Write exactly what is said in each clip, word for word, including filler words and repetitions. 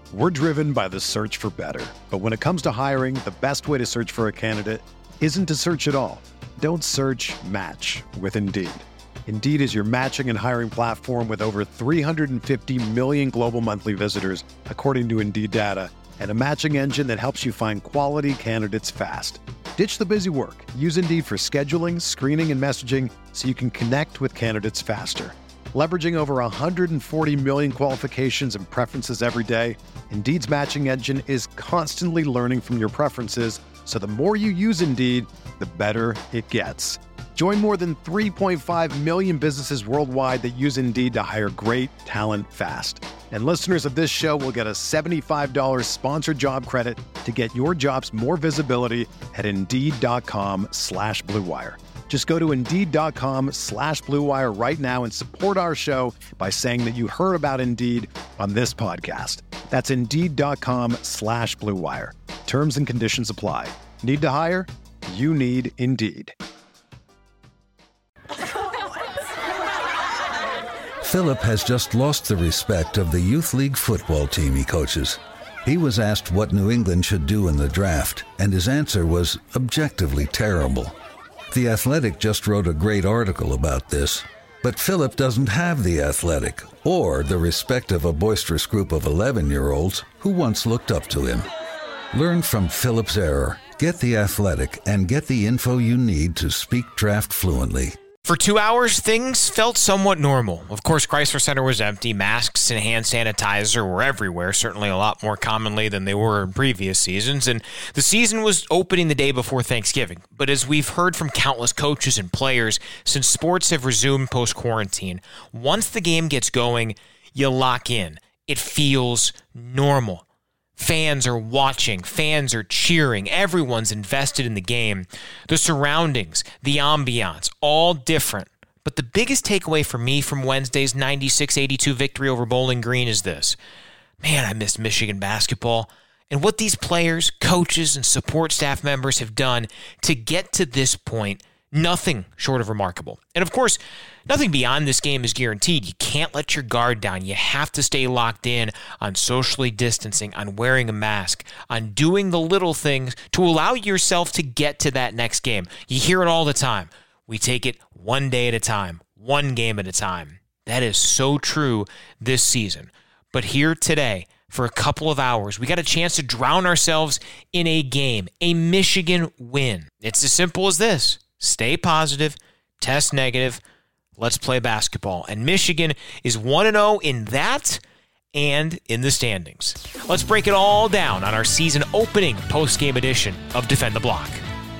We're driven by the search for better. But when it comes to hiring, the best way to search for a candidate isn't to search at all. Don't search, match with Indeed. Indeed is your matching and hiring platform with over three hundred fifty million global monthly visitors, according to Indeed data, and a matching engine that helps you find quality candidates fast. Ditch the busy work. Use Indeed for scheduling, screening, and messaging so you can connect with candidates faster. Leveraging over one hundred forty million qualifications and preferences every day, Indeed's matching engine is constantly learning from your preferences, so the more you use Indeed, the better it gets. Join more than three point five million businesses worldwide that use Indeed to hire great talent fast. And listeners of this show will get a seventy-five dollars sponsored job credit to get your jobs more visibility at Indeed.com slash Blue Wire. Just go to Indeed.com slash Blue Wire right now and support our show by saying that you heard about Indeed on this podcast. That's Indeed.com slash Blue Wire. Terms and conditions apply. Need to hire? You need Indeed. Philip has just lost the respect of the youth league football team he coaches. He was asked what New England should do in the draft, and his answer was objectively terrible. The Athletic just wrote a great article about this, but Philip doesn't have The Athletic or the respect of a boisterous group of eleven-year-olds who once looked up to him. Learn from Philip's error, get The Athletic, and get the info you need to speak draft fluently. For two hours, things felt somewhat normal. Of course, Chrysler Center was empty. Masks and hand sanitizer were everywhere, certainly a lot more commonly than they were in previous seasons. And the season was opening the day before Thanksgiving. But as we've heard from countless coaches and players, since sports have resumed post-quarantine, once the game gets going, you lock in. It feels normal. Fans are watching, fans are cheering, everyone's invested in the game. The surroundings, the ambiance, all different. But the biggest takeaway for me from Wednesday's ninety-six eighty-two victory over Bowling Green is this. Man, I missed Michigan basketball. And what these players, coaches, and support staff members have done to get to this point, nothing short of remarkable. And of course, nothing beyond this game is guaranteed. You can't let your guard down. You have to stay locked in on socially distancing, on wearing a mask, on doing the little things to allow yourself to get to that next game. You hear it all the time. We take it one day at a time, one game at a time. That is so true this season. But here today, for a couple of hours, we got a chance to drown ourselves in a game, a Michigan win. It's as simple as this. Stay positive, test negative, let's play basketball. And Michigan is one and oh in that and in the standings. Let's break it all down on our season opening post-game edition of Defend the Block.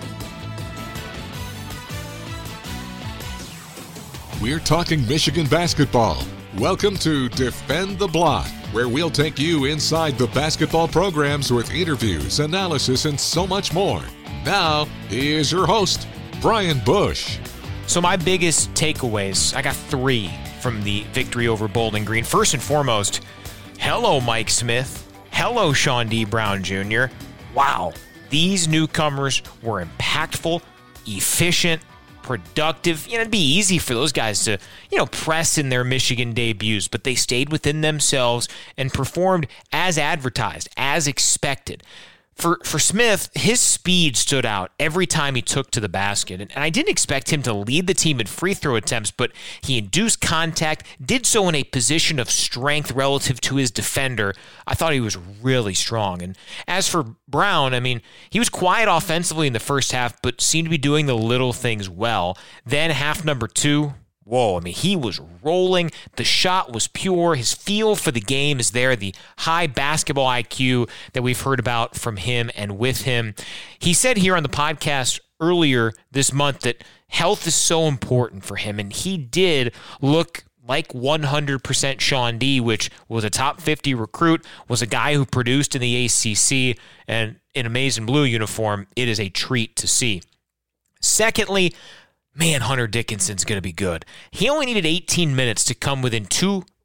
We're talking Michigan basketball. Welcome to Defend the Block, where we'll take you inside the basketball programs with interviews, analysis, and so much more. Now, here's your host, Brian Bush. So my biggest takeaways, I got three from the victory over Bowling Green. First and foremost, hello, Mike Smith. Hello, Sean D. Brown Junior Wow, these newcomers were impactful, efficient, productive. You know, it'd be easy for those guys to, you know, press in their Michigan debuts, but they stayed within themselves and performed as advertised, as expected. For for Smith, his speed stood out every time he took to the basket. And I didn't expect him to lead the team in free throw attempts, but he induced contact, did so in a position of strength relative to his defender. I thought he was really strong. And as for Brown, I mean, he was quiet offensively in the first half, but seemed to be doing the little things well. Then half number two, whoa, I mean, he was rolling. The shot was pure. His feel for the game is there. The high basketball I Q that we've heard about from him and with him. He said here on the podcast earlier this month that health is so important for him, and he did look like one hundred percent Sean D, which was a top fifty recruit, was a guy who produced in the A C C, and in a maize and blue uniform, it is a treat to see. Secondly, man, Hunter Dickinson's going to be good. He only needed eighteen minutes to come within two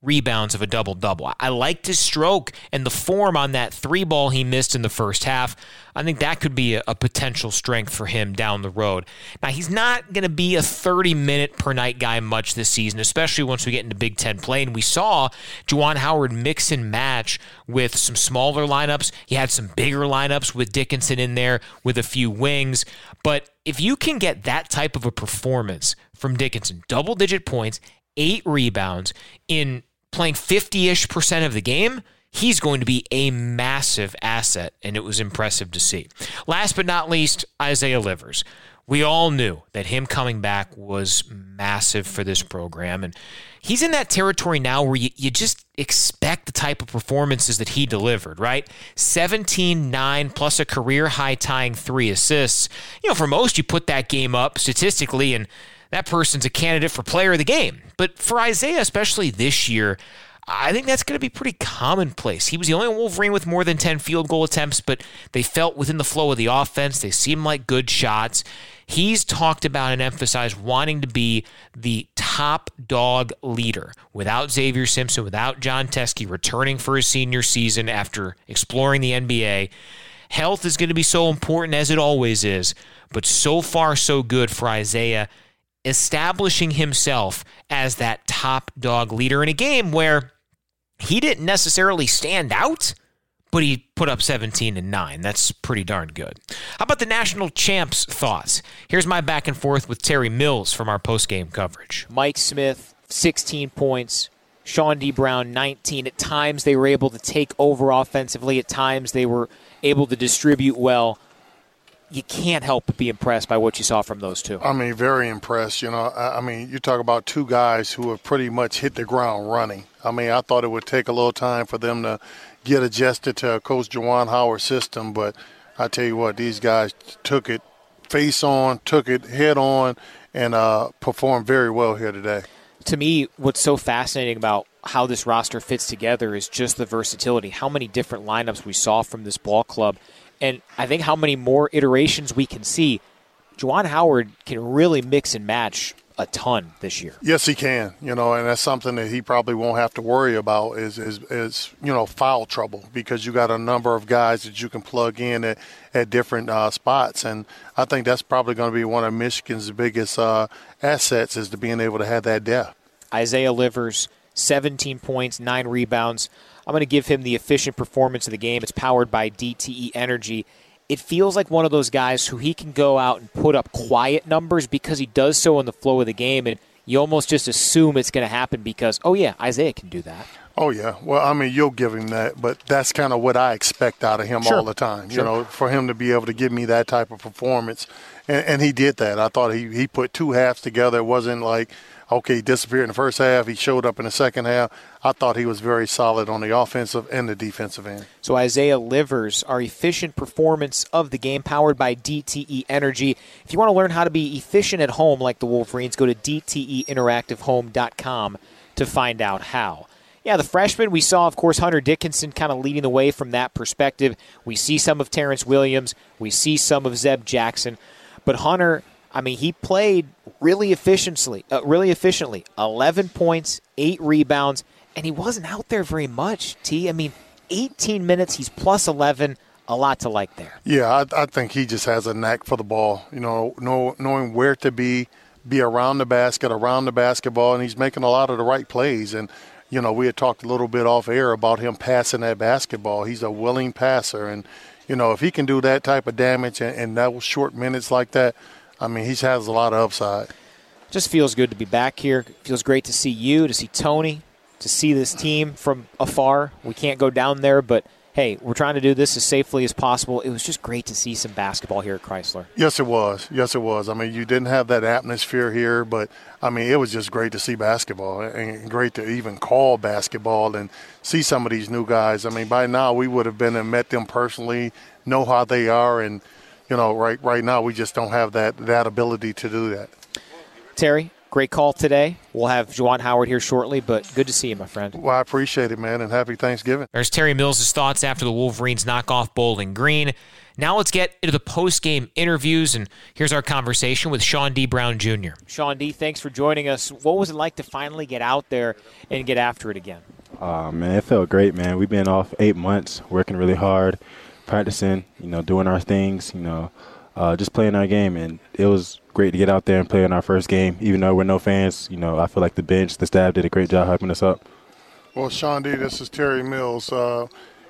rebounds of a double-double. I liked his stroke and the form on that three ball he missed in the first half. I think that could be a, a potential strength for him down the road. Now, he's not going to be a thirty-minute per night guy much this season, especially once we get into Big Ten play. And we saw Juwan Howard mix and match with some smaller lineups. He had some bigger lineups with Dickinson in there with a few wings. But if you can get that type of a performance from Dickinson, double-digit points, eight rebounds in playing fifty-ish percent of the game, he's going to be a massive asset, and it was impressive to see. Last but not least, Isaiah Livers. We all knew that him coming back was massive for this program, and he's in that territory now where you, you just expect the type of performances that he delivered, right? seventeen nine plus a career-high tying three assists. You know, for most, you put that game up statistically, and that person's a candidate for player of the game. But for Isaiah, especially this year, I think that's going to be pretty commonplace. He was the only Wolverine with more than ten field goal attempts, but they felt within the flow of the offense. They seemed like good shots. He's talked about and emphasized wanting to be the top dog leader without Xavier Simpson, without John Teske returning for his senior season after exploring the N B A. Health is going to be so important, as it always is, but so far so good for Isaiah, establishing himself as that top dog leader in a game where he didn't necessarily stand out, but he put up seventeen and nine. That's pretty darn good. How about the national champs' thoughts? Here's my back and forth with Terry Mills from our post-game coverage. Mike Smith, sixteen points. Sean D. Brown, nineteen. At times they were able to take over offensively. At times they were able to distribute well. You can't help but be impressed by what you saw from those two. I mean, very impressed. You know, I mean, you talk about two guys who have pretty much hit the ground running. I mean, I thought it would take a little time for them to get adjusted to Coach Juwan Howard's system, but I tell you what, these guys took it face on, took it head on, and uh, performed very well here today. To me, what's so fascinating about how this roster fits together is just the versatility, how many different lineups we saw from this ball club. And I think how many more iterations we can see. Juwan Howard can really mix and match a ton this year. Yes, he can. You know, and that's something that he probably won't have to worry about is, is, is you know, foul trouble, because you got a number of guys that you can plug in at, at different uh, spots. And I think that's probably going to be one of Michigan's biggest uh, assets, is to being able to have that depth. Isaiah Livers, seventeen points, nine rebounds. I'm going to give him the efficient performance of the game. It's powered by D T E Energy. It feels like one of those guys who he can go out and put up quiet numbers because he does so in the flow of the game, and you almost just assume it's going to happen because, oh, yeah, Isaiah can do that. Oh, yeah. Well, I mean, you'll give him that, but that's kind of what I expect out of him Sure. all the time, Sure. you know, for him to be able to give me that type of performance. And, and he did that. I thought he, he put two halves together. It wasn't like, okay, he disappeared in the first half, he showed up in the second half. I thought he was very solid on the offensive and the defensive end. So Isaiah Livers, our efficient performance of the game, powered by D T E Energy. If you want to learn how to be efficient at home like the Wolverines, go to D T E interactive home dot com to find out how. Yeah, the freshman, we saw, of course, Hunter Dickinson kind of leading the way from that perspective. We see some of Terrence Williams. We see some of Zeb Jackson. But Hunter, I mean, he played really efficiently, uh, really efficiently. eleven points, eight rebounds, and he wasn't out there very much, T. I mean, eighteen minutes, he's plus eleven, a lot to like there. Yeah, I, I think he just has a knack for the ball, you know, know, knowing where to be, be around the basket, around the basketball, and he's making a lot of the right plays. And, you know, we had talked a little bit off air about him passing that basketball. He's a willing passer, and, you know, if he can do that type of damage in, in those short minutes like that, I mean, he has a lot of upside. Just feels good to be back here. Feels great to see you, to see Tony, to see this team from afar. We can't go down there, but, hey, we're trying to do this as safely as possible. It was just great to see some basketball here at Chrysler. Yes, it was. Yes, it was. I mean, you didn't have that atmosphere here, but, I mean, it was just great to see basketball and great to even call basketball and see some of these new guys. I mean, by now we would have been and met them personally, know how they are, and, you know, right right now we just don't have that, that ability to do that. Terry, great call today. We'll have Juwan Howard here shortly, but good to see you, my friend. Well, I appreciate it, man, and happy Thanksgiving. There's Terry Mills' thoughts after the Wolverines knock off Bowling Green. Now let's get into the post-game interviews, and here's our conversation with Sean D. Brown Junior Sean D., thanks for joining us. What was it like to finally get out there and get after it again? Uh, man, it felt great, man. We've been off eight months, working really hard, practicing, you know, doing our things, you know, uh, just playing our game. And it was great to get out there and play in our first game. Even though we're no fans, you know, I feel like the bench, the staff did a great job hyping us up. Well, Sean D., this is Terry Mills. Uh,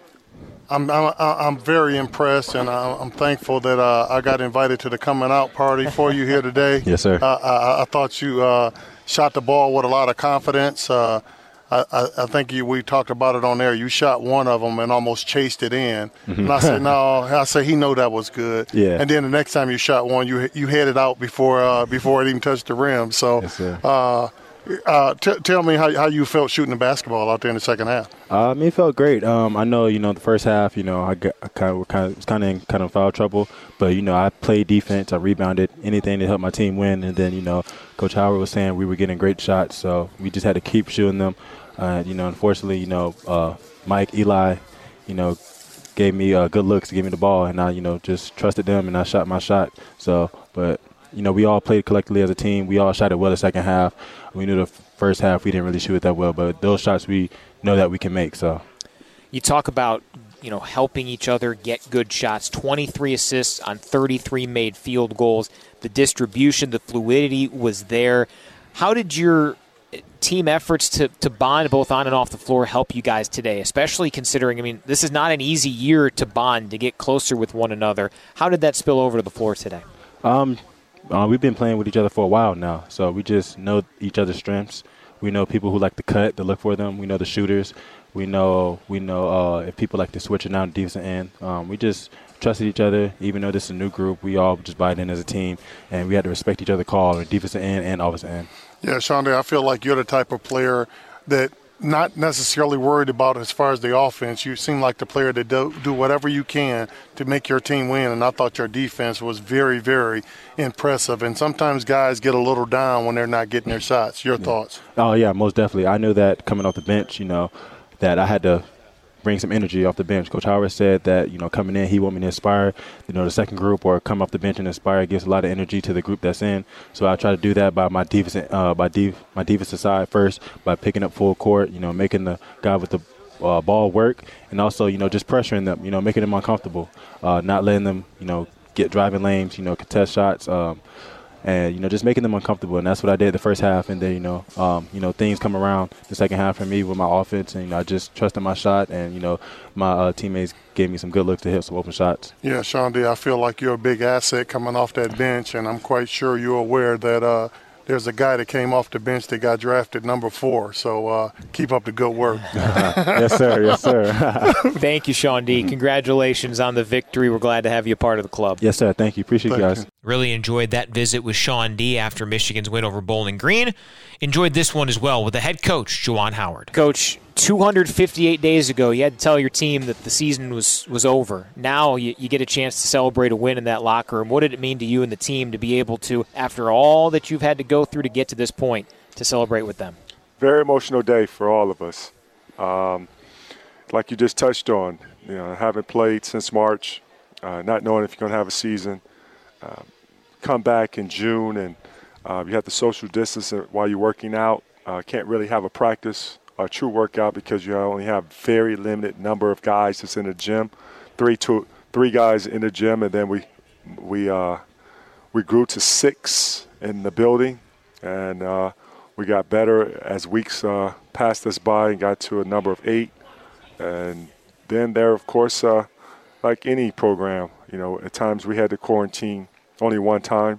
I'm, I'm I'm very impressed, and I'm thankful that uh, I got invited to the coming out party for you here today. Yes, sir. Uh, I, I thought you uh, shot the ball with a lot of confidence. Uh, I, I think you, we talked about it on there. You shot one of them and almost chased it in. Mm-hmm. And I said, no, I said, he know that was good. Yeah. And then the next time you shot one, you you headed out before uh, before it even touched the rim. So yes, sir. Uh, uh, t- tell me how, how you felt shooting the basketball out there in the second half. Uh, I mean, it felt great. Um, I know, you know, the first half, you know, I, got, I kind of, kind of was kind of in kind of foul trouble, but you know, I played defense, I rebounded, anything to help my team win, and then you know, Coach Howard was saying we were getting great shots, so we just had to keep shooting them. Uh, you know, unfortunately, you know, uh, Mike, Eli, you know, gave me uh, good looks to give me the ball, and I, you know, just trusted them, and I shot my shot. So, but you know, we all played collectively as a team. We all shot it well the second half. We knew the first half we didn't really shoot it that well, but those shots we know that we can make. So, you talk about, you know, helping each other get good shots. twenty-three assists on thirty-three made field goals. The distribution, the fluidity was there. How did your team efforts to, to bond both on and off the floor help you guys today, especially considering, I mean, this is not an easy year to bond, to get closer with one another. How did that spill over to the floor today? Um, uh, we've been playing with each other for a while now, so we just know each other's strengths. We know people who like to cut, to look for them. We know the shooters. We know we know uh, if people like to switch it down to defensive end. Um, we just trusted each other. Even though this is a new group, we all just buy in as a team, and we had to respect each other's call on defensive end and offensive end. Yeah, Sean, I feel like you're the type of player that not necessarily worried about as far as the offense. You seem like the player that do, do whatever you can to make your team win, and I thought your defense was very, very impressive. And sometimes guys get a little down when they're not getting their shots. Your yeah. thoughts? Oh, yeah, most definitely. I knew that coming off the bench, you know, that I had to bring some energy off the bench. Coach Howard said that, you know, coming in, he want me to inspire, you know, the second group or come off the bench and inspire. It gives a lot of energy to the group that's in. So I try to do that by my defensive, uh, by def- my defensive side first, by picking up full court, you know, making the guy with the uh, ball work, and also, you know, just pressuring them, you know, making them uncomfortable, uh, not letting them, you know, get driving lanes, you know, contest shots, um, and, you know, just making them uncomfortable. And that's what I did the first half. And then, you know, um, you know, things come around the second half for me with my offense. And, you know, I just trusted my shot. And, you know, my uh, teammates gave me some good looks to hit some open shots. Yeah, Sean D., I feel like you're a big asset coming off that bench. And I'm quite sure you're aware that uh, there's a guy that came off the bench that got drafted number four. So uh, keep up the good work. Yes, sir. Yes, sir. Thank you, Sean D. Congratulations on the victory. We're glad to have you a part of the club. Yes, sir. Thank you. Appreciate Thank you guys. you. Really enjoyed that visit with Sean D. after Michigan's win over Bowling Green. Enjoyed this one as well with the head coach, Juwan Howard. Coach, two hundred fifty-eight days ago, you had to tell your team that the season was, was over. Now you, you get a chance to celebrate a win in that locker room. What did it mean to you and the team to be able to, after all that you've had to go through to get to this point, to celebrate with them? Very emotional day for all of us. Um, like you just touched on, you know, haven't played since March, uh, not knowing if you're going to have a season. Uh, come back in June, and uh, you have to social distance while you're working out. Uh, can't really have a practice, a true workout, because you only have very limited number of guys that's in the gym. Three, two, three guys in the gym, and then we we uh, we grew to six in the building, and uh, we got better as weeks uh, passed us by and got to a number of eight. And then there, of course, uh, like any program, you know, at times we had to quarantine only one time,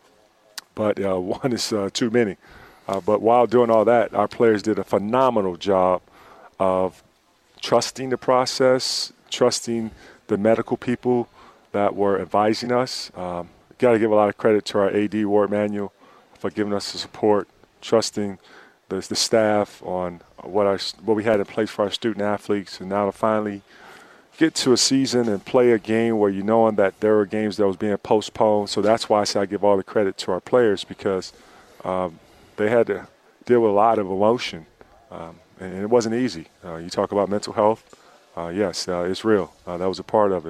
but uh, one is uh, too many. Uh, but while doing all that, our players did a phenomenal job of trusting the process, trusting the medical people that were advising us. Um, got to give a lot of credit to our A D, Ward Manuel, for giving us the support, trusting the, the staff on what our what we had in place for our student athletes, and now to finally get to a season and play a game where you knowing that there were games that was being postponed. So that's why I say I give all the credit to our players, because um, they had to deal with a lot of emotion, um, and it wasn't easy. Uh, you talk about mental health. Uh, yes, uh, it's real. Uh, that was a part of it.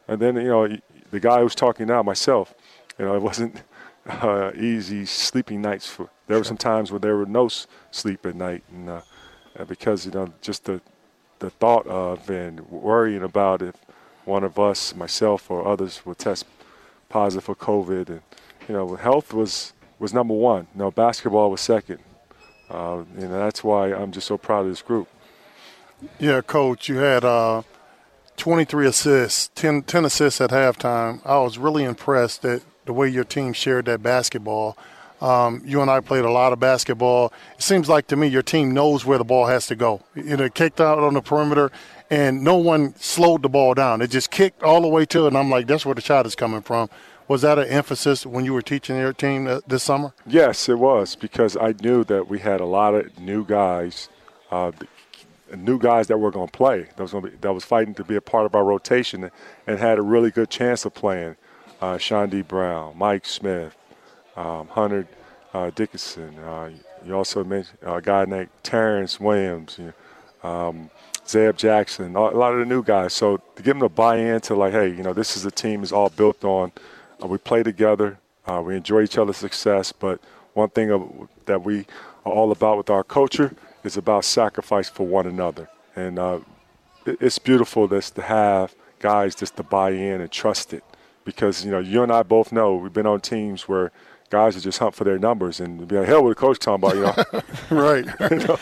And then, you know, the guy who's talking now, myself, you know, it wasn't uh, easy sleeping nights. For, there were some times where there were no s- sleep at night. And uh, because, you know, just the, the thought of and worrying about if one of us, myself or others, would test positive for COVID. And, you know, health was, was number one. You know, basketball was second. Uh, and that's why I'm just so proud of this group. Yeah, Coach, you had uh, twenty-three assists, ten, ten assists at halftime. I was really impressed at the way your team shared that basketball. Um, you and I played a lot of basketball. It seems like to me your team knows where the ball has to go. You know, kicked out on the perimeter, and no one slowed the ball down. It just kicked all the way to it, and I'm like, that's where the shot is coming from. Was that an emphasis when you were teaching your team this summer? Yes, it was, because I knew that we had a lot of new guys, uh, new guys that were going to play, that was, gonna be, that was fighting to be a part of our rotation and had a really good chance of playing. Uh, Shondi Brown, Mike Smith, um, Hunter uh, Dickinson. Uh, you also mentioned a guy named Terrence Williams, you know, um, Zeb Jackson, a lot of the new guys. So to give them to buy into, like, hey, you know, this is a team that's all built on. Uh, we play together. Uh, we enjoy each other's success. But one thing of, that we are all about with our culture is about sacrifice for one another. And uh, it, it's beautiful this, to have guys just to buy in and trust it. Because, you know, you and I both know we've been on teams where guys are just hunt for their numbers and be like, hell, what the coach talking about, you know? Right. You know?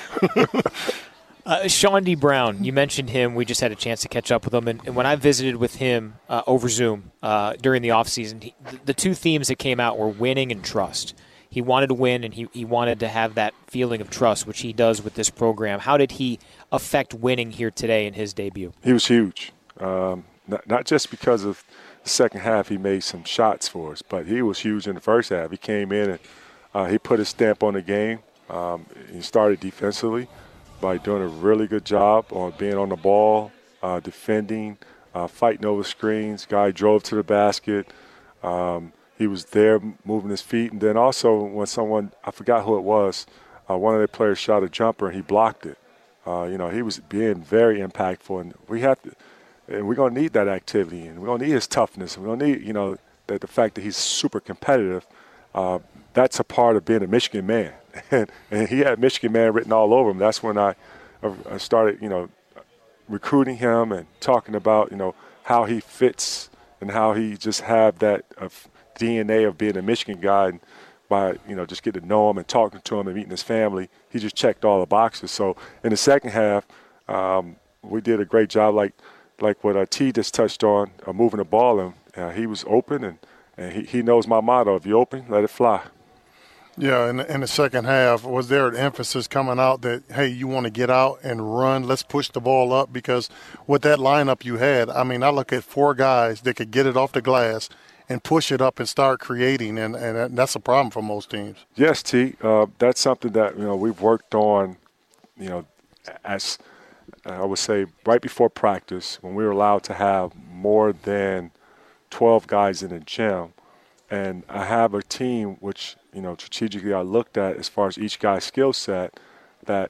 Uh, Shondi Brown, you mentioned him. We just had a chance to catch up with him. And, and when I visited with him uh, over Zoom uh, during the offseason, he, the two themes that came out were winning and trust. He wanted to win, and he, he wanted to have that feeling of trust, which he does with this program. How did he affect winning here today in his debut? He was huge, um, not, not just because of the second half he made some shots for us, but he was huge in the first half. He came in and uh, he put his stamp on the game. Um, he started defensively by doing a really good job on being on the ball, uh, defending, uh, fighting over screens. Guy drove to the basket. Um, he was there moving his feet. And then also when someone, I forgot who it was, uh, one of their players shot a jumper and he blocked it. Uh, you know, he was being very impactful. And we have to, and we're going to need that activity. And we're going to need his toughness. We're going to need, you know, that the fact that he's super competitive. Uh, that's a part of being a Michigan man. And, and he had Michigan man written all over him. That's when I, I started, you know, recruiting him and talking about, you know, how he fits and how he just have that uh, D N A of being a Michigan guy. And by, you know, just getting to know him and talking to him and meeting his family, he just checked all the boxes. So in the second half, um, we did a great job, like like what uh, T just touched on, uh, moving the ball. And uh, he was open, and, and he, he knows my motto: if you're open, let it fly. Yeah, in, in the second half, was there an emphasis coming out that, hey, you want to get out and run, let's push the ball up? Because with that lineup you had, I mean, I look at four guys that could get it off the glass and push it up and start creating, and, and that's a problem for most teams. Yes, T. Uh, that's something that, you know, we've worked on, you know, as I would say right before practice when we were allowed to have more than twelve guys in the gym. And I have a team which, you know, strategically I looked at as far as each guy's skill set, that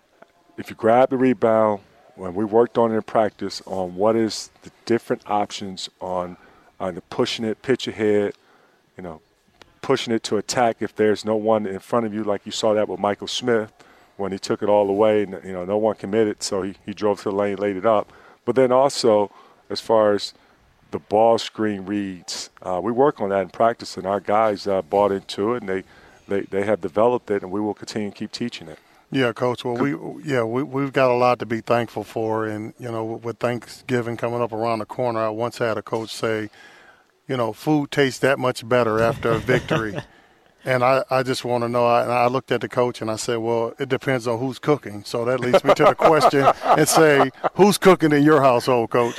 if you grab the rebound, when we worked on it in practice on what is the different options on either pushing it, pitch ahead, you know, pushing it to attack if there's no one in front of you, like you saw that with Michael Smith when he took it all the way and, you know, no one committed, so he, he drove to the lane, laid it up. But then also as far as the ball screen reads, uh, we work on that in practice, and our guys uh, bought into it, and they, they, they have developed it, and we will continue to keep teaching it. Yeah, Coach. Well, we yeah we we've got a lot to be thankful for, and you know, with Thanksgiving coming up around the corner, I once had a coach say, you know, food tastes that much better after a victory. And I, I just want to know, I, and I looked at the coach and I said, well, it depends on who's cooking. So that leads me to the question and say, who's cooking in your household, Coach?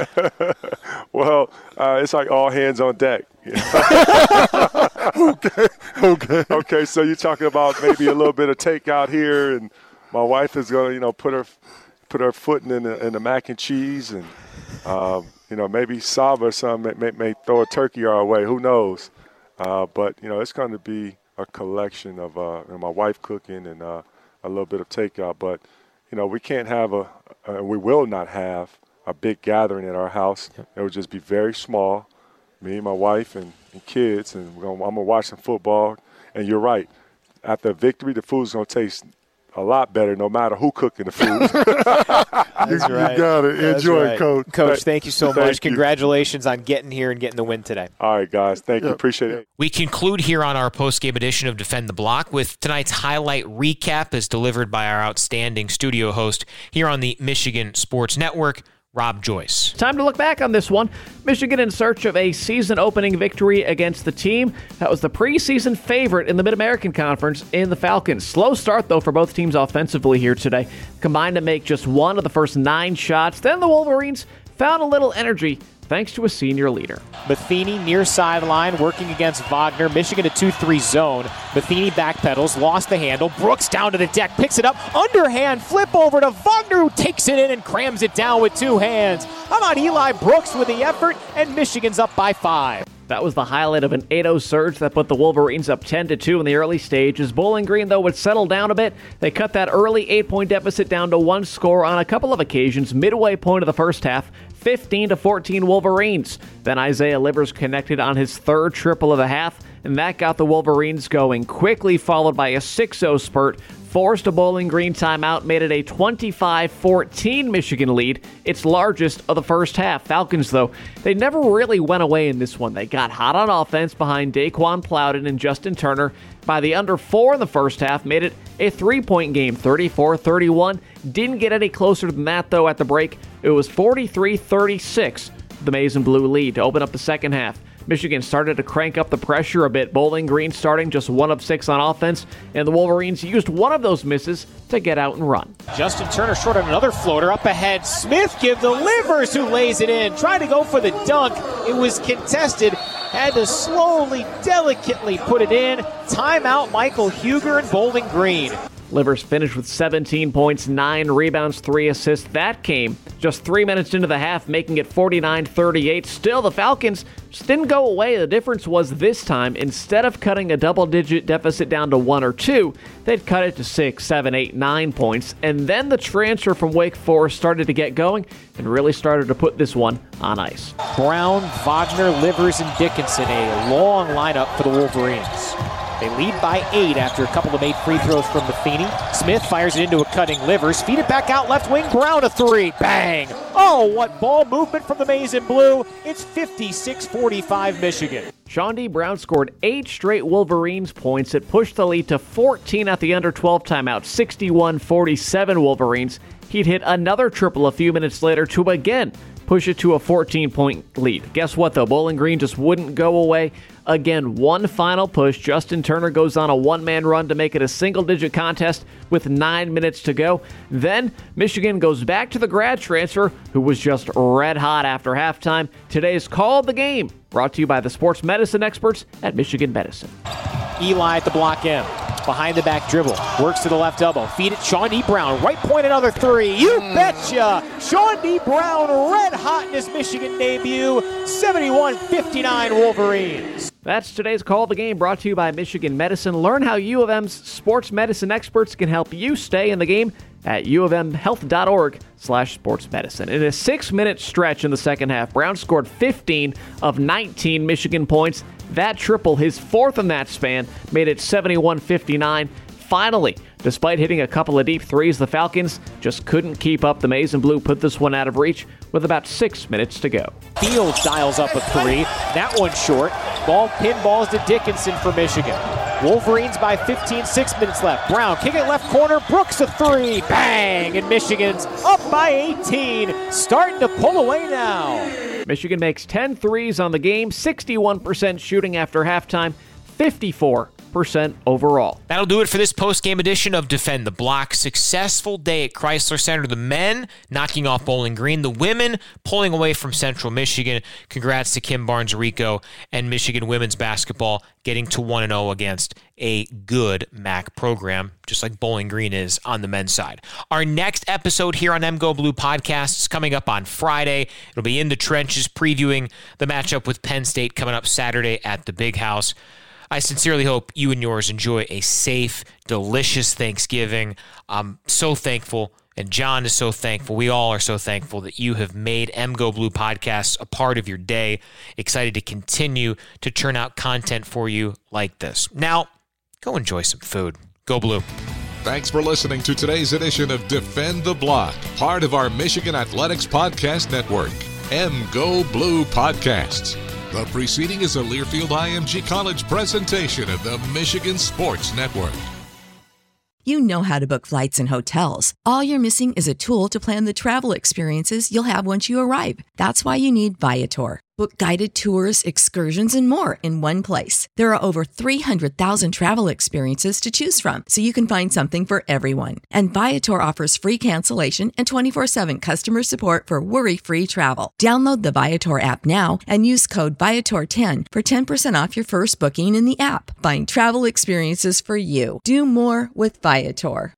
Well, uh, it's like all hands on deck. okay, okay. Okay, so you're talking about maybe a little bit of takeout here, and my wife is going to, you know, put her put her foot in the, in the mac and cheese, and, um, you know, maybe Saba or something may, may, may throw a turkey our way. Who knows? Uh, but, you know, it's going to be a collection of uh, you know, my wife cooking and uh, a little bit of takeout. But, you know, we can't have a, uh, we will not have a big gathering at our house. Yep. It would just be very small, me, my wife, and, and kids, and we're gonna, I'm going to watch some football. And you're right. After victory, the food's going to taste a lot better no matter who cooking the food. That's you, right. You got it. That's Enjoy, right. Coach. Coach, thank you so Thank much. you. Congratulations on getting here and getting the win today. All right, guys. Thank yep. you. Appreciate it. We conclude here on our post-game edition of Defend the Block with tonight's highlight recap as delivered by our outstanding studio host here on the Michigan Sports Network, Rob Joyce. Time to look back on this one. Michigan in search of a season-opening victory against the team that was the preseason favorite in the Mid-American Conference in the Falcons. Slow start, though, for both teams offensively here today. Combined to make just one of the first nine shots. Then the Wolverines found a little energy thanks to a senior leader. Matheny near sideline, working against Wagner. Michigan a two three zone. Matheny backpedals, lost the handle. Brooks down to the deck, picks it up. Underhand flip over to Wagner, who takes it in and crams it down with two hands. How about Eli Brooks with the effort? And Michigan's up by five. That was the highlight of an eight oh surge that put the Wolverines up ten to two in the early stages. Bowling Green, though, would settle down a bit. They cut that early eight-point deficit down to one score on a couple of occasions. Midway point of the first half, fifteen to fourteen Wolverines. Then Isaiah Livers connected on his third triple of the half, and that got the Wolverines going. Quickly followed by a six oh spurt. Forced a Bowling Green timeout, made it a twenty-five fourteen Michigan lead, its largest of the first half. Falcons, though, they never really went away in this one. They got hot on offense behind Daquan Plowden and Justin Turner. By the under four in the first half, made it a three-point game, thirty-four thirty-one. Didn't get any closer than that, though, at the break. It was forty-three thirty-six, the Maize and Blue lead to open up the second half. Michigan started to crank up the pressure a bit. Bowling Green starting just one of six on offense, and the Wolverines used one of those misses to get out and run. Justin Turner short on another floater. Up ahead, Smith give the Livers, who lays it in. Trying to go for the dunk. It was contested. Had to slowly, delicately put it in. Timeout, Michael Huger and Bowling Green. Livers finished with seventeen points, nine rebounds, three assists. That came just three minutes into the half, making it forty-nine thirty-eight. Still, the Falcons just didn't go away. The difference was this time, instead of cutting a double-digit deficit down to one or two, they'd cut it to six, seven, eight, nine points. And then the transfer from Wake Forest started to get going and really started to put this one on ice. Brown, Wagner, Livers, and Dickinson, a long lineup for the Wolverines. They lead by eight after a couple of made free throws from Matheny. Smith fires it into a cutting Livers. Feed it back out left wing. Brown a three. Bang! Oh, what ball movement from the Maize and Blue. It's fifty-six forty-five Michigan. Sean D. Brown scored eight straight Wolverines points. It pushed the lead to fourteen at the under twelve timeout. sixty-one forty-seven Wolverines. He'd hit another triple a few minutes later to again push it to a fourteen-point lead. Guess what, though? Bowling Green just wouldn't go away. Again, one final push. Justin Turner goes on a one-man run to make it a single-digit contest with nine minutes to go. Then, Michigan goes back to the grad transfer, who was just red hot after halftime. Today's Call of the Game, brought to you by the sports medicine experts at Michigan Medicine. Eli at the block M. Behind the back dribble. Works to the left elbow. Feed it, Sean D. Brown. Right point, another three. You betcha! Sean D. Brown red hot in his Michigan debut. seventy-one fifty-nine Wolverines. That's today's Call of the Game, brought to you by Michigan Medicine. Learn how U of M's sports medicine experts can help you stay in the game at uofmhealth.org slash sports medicine. In a six-minute stretch in the second half, Brown scored fifteen of nineteen Michigan points. That triple, his fourth in that span, made it seventy-one fifty-nine. Finally, despite hitting a couple of deep threes, the Falcons just couldn't keep up. The Maize and Blue put this one out of reach with about six minutes to go. Fields dials up a three. That one short. Ball pinballs to Dickinson for Michigan. Wolverines by fifteen, six minutes left. Brown, kick it left corner. Brooks a three. Bang! And Michigan's up by eighteen. Starting to pull away now. Michigan makes ten threes on the game, sixty-one percent shooting after halftime, fifty-four percent overall. That'll do it for this post-game edition of Defend the Block. Successful day at Chrysler Center. The men knocking off Bowling Green. The women pulling away from Central Michigan. Congrats to Kim Barnes-Rico and Michigan women's basketball getting to one and oh against a good M A C program, just like Bowling Green is on the men's side. Our next episode here on M Go Blue Podcast is coming up on Friday. It'll be In the Trenches, previewing the matchup with Penn State coming up Saturday at the Big House. I sincerely hope you and yours enjoy a safe, delicious Thanksgiving. I'm so thankful And John is so thankful. We all are so thankful that you have made M Go Blue Podcasts a part of your day. Excited to continue to churn out content for you like this. Now, go enjoy some food. Go Blue. Thanks for listening to today's edition of Defend the Block, part of our Michigan Athletics Podcast Network, M Go Blue Podcasts. The preceding is a Learfield I M G College presentation of the Michigan Sports Network. You know how to book flights and hotels. All you're missing is a tool to plan the travel experiences you'll have once you arrive. That's why you need Viator. Book guided tours, excursions, and more in one place. There are over three hundred thousand travel experiences to choose from, so you can find something for everyone. And Viator offers free cancellation and twenty-four seven customer support for worry-free travel. Download the Viator app now and use code Viator ten for ten percent off your first booking in the app. Find travel experiences for you. Do more with Viator.